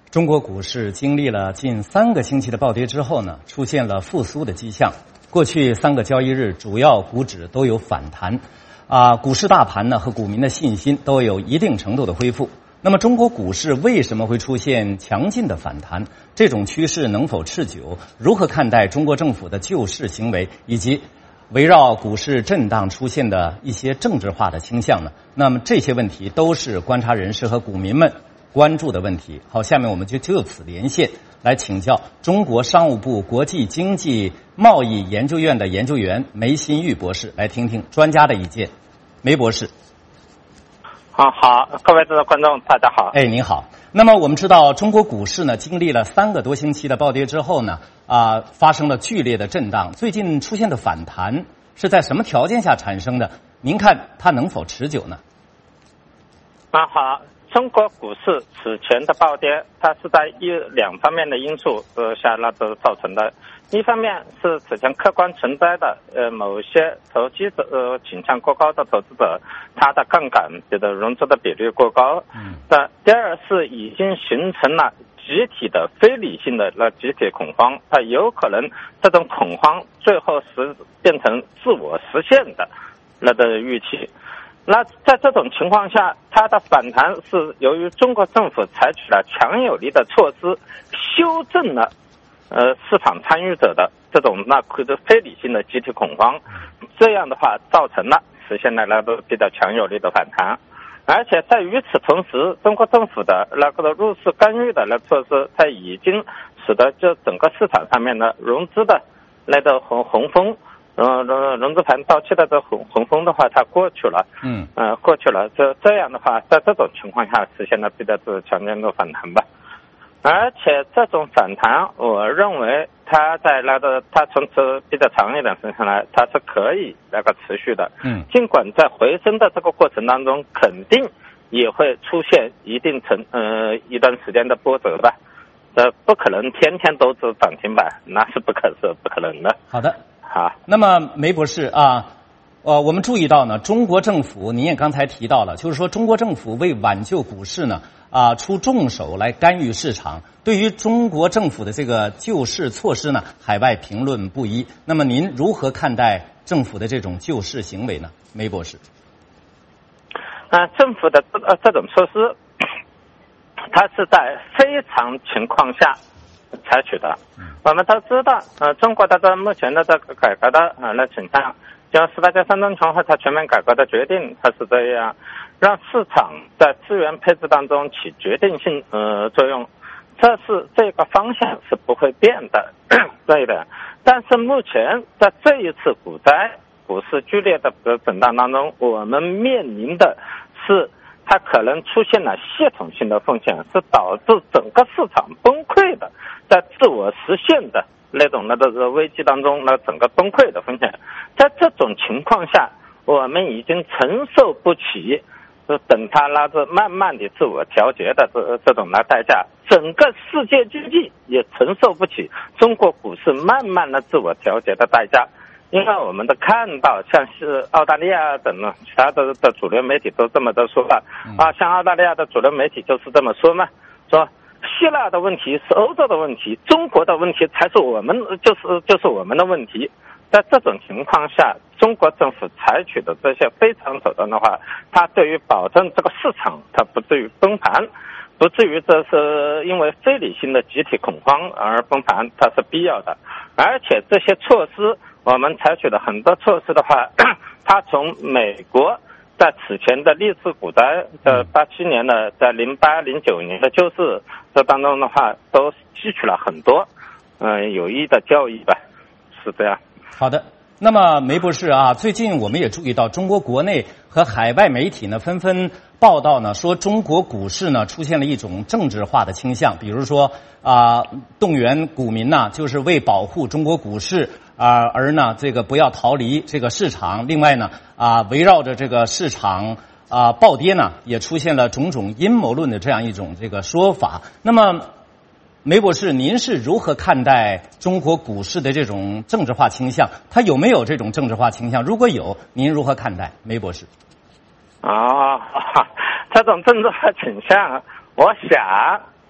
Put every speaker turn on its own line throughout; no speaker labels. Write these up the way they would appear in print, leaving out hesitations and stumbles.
中国股市经历了近3个星期的暴跌之后呢，出现了复苏的迹象。过去3个交易日，主要股指都有反弹，股市大盘呢和股民的信心都有一定程度的恢复。那么，中国股市为什么会出现强劲的反弹？这种趋势能否持久？如何看待中国政府的救市行为，以及围绕股市震荡出现的一些政治化的倾向呢？那么这些问题都是观察人士和股民们关注的问题。好，下面我们就此连线来请教中国商务部国际经济贸易研究院的研究员梅新玉博士，来听听专家的意见。梅博士。
好，各位观众大家好。
您好。那么我们知道中国股市呢经历了3个多星期的暴跌之后呢，发生了剧烈的震荡，最近出现的反弹是在什么条件下产生的？您看它能否持久呢？
好，中国股市此前的暴跌，它是在2方面的因素下造成的。一方面是此前客观存在的某些投机者倾向过高的投资者，他的杠杆融资的比率过高。第二是已经形成了集体的非理性的集体恐慌，它有可能这种恐慌最后变成自我实现的预期。那在这种情况下，它的反弹是由于中国政府采取了强有力的措施，修正了市场参与者的这种非理性的集体恐慌，这样的话造成了实现了比较强有力的反弹。而且在与此同时，中国政府的入市干预的措施，它已经使得整个市场上面的融资的洪峰，融资盘到期的洪峰的话，它过去了。过去了。这样的话，在这种情况下实现了比较强烈的反弹吧。而且这种反弹，我认为它在它从此比较长一点时间来，它是可以持续的。尽管在回升的这个过程当中，肯定也会出现一段时间的波折吧。不可能天天都是涨停板，那是不可能的。
好的，好。那么梅博士我们注意到呢，中国政府您也刚才提到了，就是说中国政府为挽救股市呢出重手来干预市场。对于中国政府的这个救市措施呢，海外评论不一。那么您如何看待政府的这种救市行为呢？梅博士。
政府的这种措施，它是在非常情况下采取的。我们都知道，中国的目前的这个改革的倾向，就18届三中全会它全面改革的决定，它是这样，让市场在资源配置当中起决定性作用，这个方向是不会变的，对的。但是目前在这一次股市剧烈的震荡当中，我们面临的是它可能出现了系统性的风险，是导致整个市场崩溃的，在自我实现的那种危机当中，整个崩溃的风险。在这种情况下，我们已经承受不起等它慢慢的自我调节的这种代价，整个世界经济也承受不起中国股市慢慢的自我调节的代价。因为我们都看到，像是澳大利亚等其他的主流媒体都这么说了像澳大利亚的主流媒体就是这么说嘛，说希腊的问题是欧洲的问题，中国的问题才是我们就是我们的问题。在这种情况下，中国政府采取的这些非常手段的话，它对于保证这个市场它不至于崩盘，不至于这是因为非理性的集体恐慌而崩盘，它是必要的。而且这些措施，我们采取的很多措施的话，它从美国在此前的历次股灾的87年的，在08、09年的救市这当中的话，都吸取了很多有益的教益吧，是这样。
好的。那么梅博士最近我们也注意到，中国国内和海外媒体呢纷纷报道呢，说中国股市呢出现了一种政治化的倾向，比如说动员股民呢就是为保护中国股市而呢这个不要逃离这个市场。另外呢围绕着这个市场暴跌呢，也出现了种种阴谋论的这样一种这个说法。那么梅博士，您是如何看待中国股市的这种政治化倾向？它有没有这种政治化倾向？如果有，您如何看待？梅博士。
这种政治化倾向，我想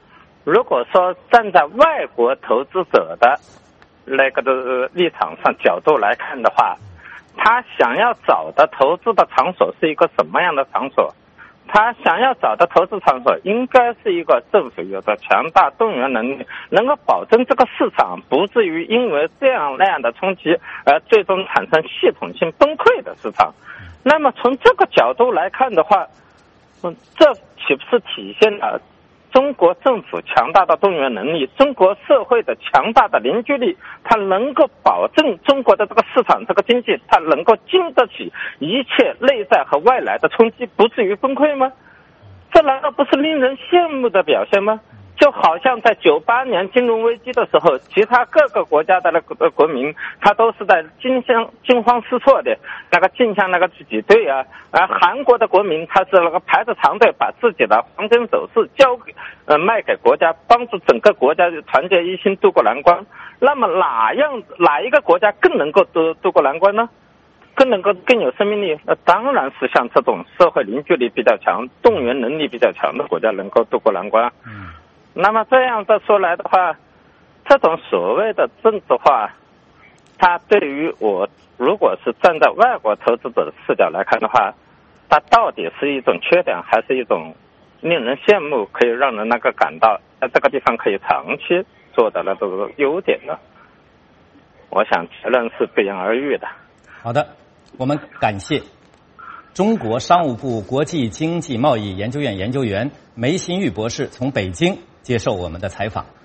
如果说站在外国投资者的那个的立场上角度来看的话，他想要找的投资的场所是一个什么样的场所？他想要找的投资场所应该是一个政府有着强大动员能力，能够保证这个市场不至于因为这样那样的冲击而最终产生系统性崩溃的市场。那么从这个角度来看的话，这岂不是体现了中国政府强大的动员能力，中国社会的强大的凝聚力，它能够保证中国的这个市场这个经济，它能够经得起一切内在和外来的冲击，不至于崩溃吗？这难道不是令人羡慕的表现吗？就好像在98年金融危机的时候，其他各个国家的那个国民，他都是在惊慌失措的那个进向那个挤兑啊，而韩国的国民他是那个排着长队把自己的黄金首饰卖给国家，帮助整个国家团结一心渡过难关。那么哪一个国家更能够渡过难关呢？更有生命力？那当然是像这种社会凝聚力比较强、动员能力比较强的国家能够渡过难关。那么这样的说来的话，这种所谓的政治化，它对于我如果是站在外国投资者的视角来看的话，它到底是一种缺点，还是一种令人羡慕，可以让人感到在这个地方可以长期做的那种优点呢？我想结论是不言而喻的。
好的，我们感谢中国商务部国际经济贸易研究院研究员梅新玉博士从北京接受我们的采访。